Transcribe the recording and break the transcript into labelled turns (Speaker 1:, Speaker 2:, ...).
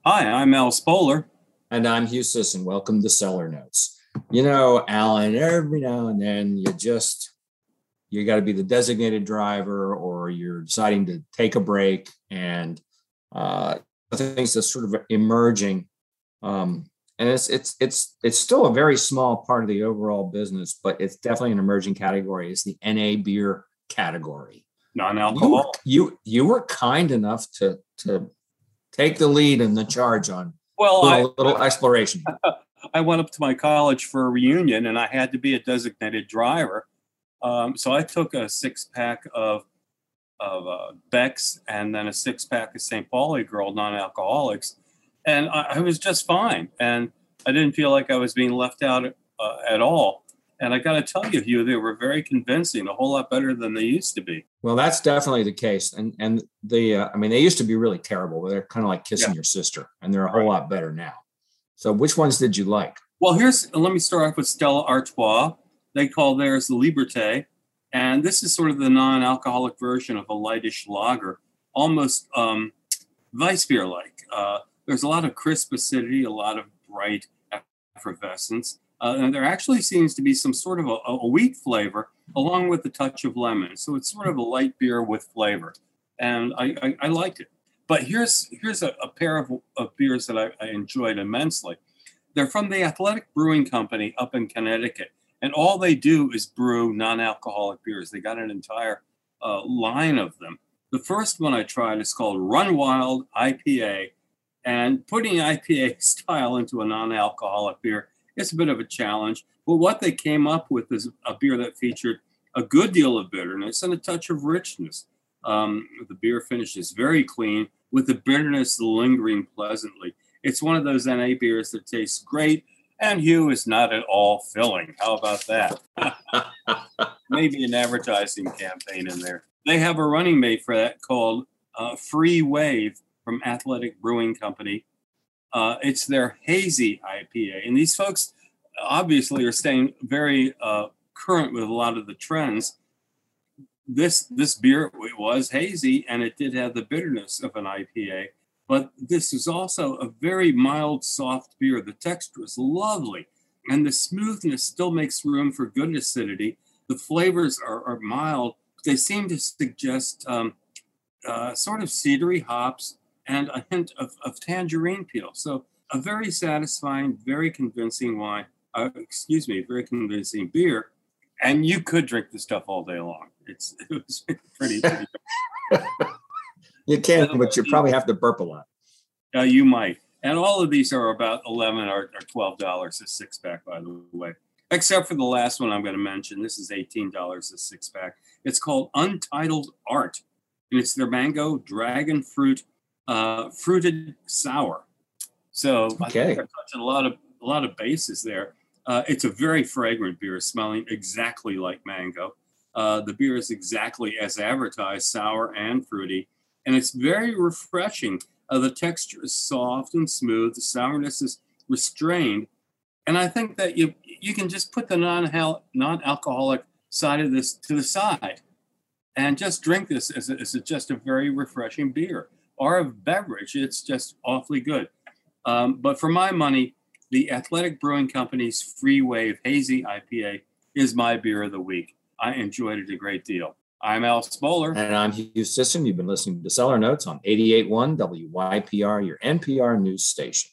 Speaker 1: Hi, I'm Al Spoler.
Speaker 2: And I'm Hugh Sisson. Welcome to Seller Notes. You know, Alan, every now and then you got to be the designated driver, or you're deciding to take a break, and things that's sort of emerging. And it's still a very small part of the overall business, but it's definitely an emerging category. It's the NA beer category.
Speaker 1: Non-alcohol.
Speaker 2: You were kind enough to take the lead and the charge on
Speaker 1: Well,
Speaker 2: doing a little exploration.
Speaker 1: I went up to my college for a reunion, and I had to be a designated driver. So I took a 6-pack of Beck's and then a 6-pack of St. Pauli Girl non-alcoholics, and I was just fine. And I didn't feel like I was being left out at all. And I got to tell you, Hugh, they were very convincing, a whole lot better than they used to be.
Speaker 2: Well, that's definitely the case. And they used to be really terrible, but they're kind of like kissing your sister, and they're a whole lot better now. So which ones did you like?
Speaker 1: Well, let me start off with Stella Artois. They call theirs the Liberté. And this is sort of the non-alcoholic version of a lightish lager, almost Weiss beer-like. There's a lot of crisp acidity, a lot of bright effervescence. And there actually seems to be some sort of a wheat flavor along with a touch of lemon. So it's sort of a light beer with flavor. And I liked it. But here's a pair of beers that I enjoyed immensely. They're from the Athletic Brewing Company up in Connecticut. And all they do is brew non-alcoholic beers. They got an entire line of them. The first one I tried is called Run Wild IPA. And putting IPA style into a non-alcoholic beer is a bit of a challenge. But what they came up with is a beer that featured a good deal of bitterness and a touch of richness. The beer finish is very clean, with the bitterness lingering pleasantly. It's one of those NA beers that tastes great, and Hugh is not at all filling. How about that? Maybe an advertising campaign in there. They have a running mate for that called Free Wave from Athletic Brewing Company. It's their hazy IPA. And these folks obviously are staying very current with a lot of the trends. This beer, it was hazy, and it did have the bitterness of an IPA. But this is also a very mild, soft beer. The texture is lovely, and the smoothness still makes room for good acidity. The flavors are mild. They seem to suggest sort of cedary hops and a hint of tangerine peel. So a very satisfying, very convincing very convincing beer. And you could drink this stuff all day long. It was pretty
Speaker 2: You can, but you probably have to burp a lot.
Speaker 1: You might. And all of these are about $11 or $12 a 6-pack, by the way, except for the last one I'm going to mention. This is $18 a 6-pack. It's called Untitled Art, and it's their mango dragon fruit fruited sour. So okay. I think they're touching a lot of bases there. It's a very fragrant beer, smelling exactly like mango. The beer is exactly as advertised, sour and fruity, and it's very refreshing. The texture is soft and smooth. The sourness is restrained. And I think that you can just put the non-alcoholic side of this to the side and just drink this as just a very refreshing beer or a beverage. It's just awfully good. But for my money, the Athletic Brewing Company's Free Wave Hazy IPA is my beer of the week. I enjoyed it a great deal. I'm Al Spoler.
Speaker 2: And I'm Hugh Sisson. You've been listening to Seller Notes on 88.1 WYPR, your NPR news station.